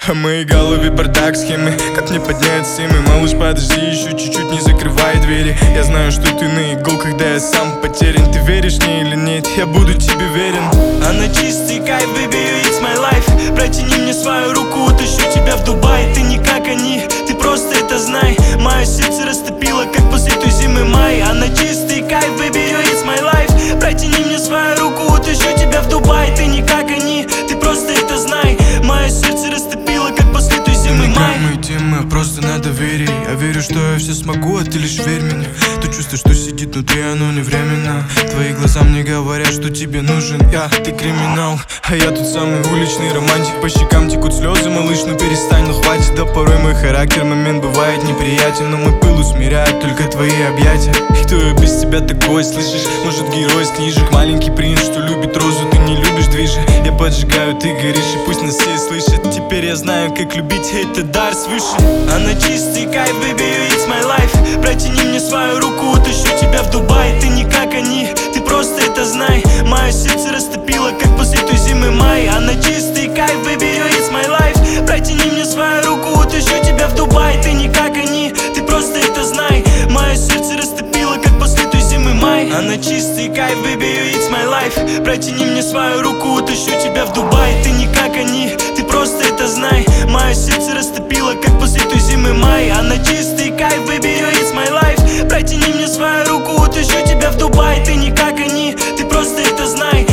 В моей голове бардак схемы, как мне поднять симы? Малыш, подожди, еще чуть-чуть, не закрывай двери. Я знаю, что ты на иголках, да я сам потерян. Ты веришь мне или нет, я буду тебе верен. Она чистый кайф, baby, it's my life. Протяни мне свою руку, утащу тебя в Дубай. Ты не как они, ты просто это знай. Мое сердце растопило, как после той зимы май. Она чистый кайф, baby, it's my life. Протяни мне свою руку, утащу тебя в Дубай. Ты не как они, ты просто это знай. Мое сердце растопило, как после той зимы май. Мы темы просто на доверии. Я верю, что я все смогу, а ты лишь верь мне. То чувство, что сидит внутри, оно не временно. Твои глаза мне говорят, что тебе нужен я. Ты криминал, а я тут самый уличный романтик. По щекам текут слезы, малыш, ну перестань, ну хватит. Да порой мой характер момент бывает неприятен, но мой пыл усмиряет только твои объятия. И кто я без тебя такой, слышишь? Может, герой из книжек, маленький принц, что любит розу, ты не любишь движи. Я поджигаю, ты горишь, и пусть нас все слышат. Теперь я знаю, как любить, это дар свыше. Она чистый кайф, baby, it's my life. Протяни мне свою руку, утащу тебя в Дубай. Ты не как они, ты просто это знай. Мое сердце растопило, как после той зимы май. Она чистый кайф, baby, it's my life. Протяни мне свою руку, утащу тебя в Дубай. Ты не как они, ты просто это знай. Мое сердце растопило, как после той зимы май. Она чистый кайф, baby, it's my life. Протяни мне свою руку, утащу тебя в Дубай. Ты не как они, ты просто это знай. Мое сердце растопило, как после той зимы май. Она чистый кайф, baby, it's my life. Протяни мне свою руку, утащу тебя в Дубай. Ты не как они, ты просто это знай.